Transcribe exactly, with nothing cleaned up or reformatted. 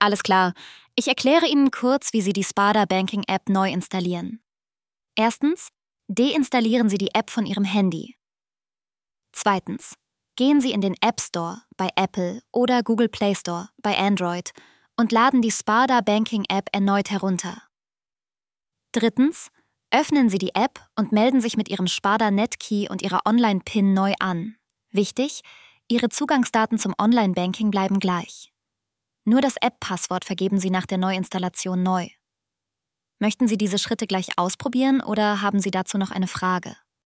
Alles klar. Ich erkläre Ihnen kurz, wie Sie die Sparda Banking App neu installieren. Erstens, deinstallieren Sie die App von Ihrem Handy. Zweitens, gehen Sie in den App Store bei Apple oder Google Play Store bei Android und laden die Sparda Banking App erneut herunter. Drittens, öffnen Sie die App und melden sich mit Ihrem Sparda Netkey und Ihrer Online-PIN neu an. Wichtig, Ihre Zugangsdaten zum Online-Banking bleiben gleich. Nur das App-Passwort vergeben Sie nach der Neuinstallation neu. Möchten Sie diese Schritte gleich ausprobieren oder haben Sie dazu noch eine Frage?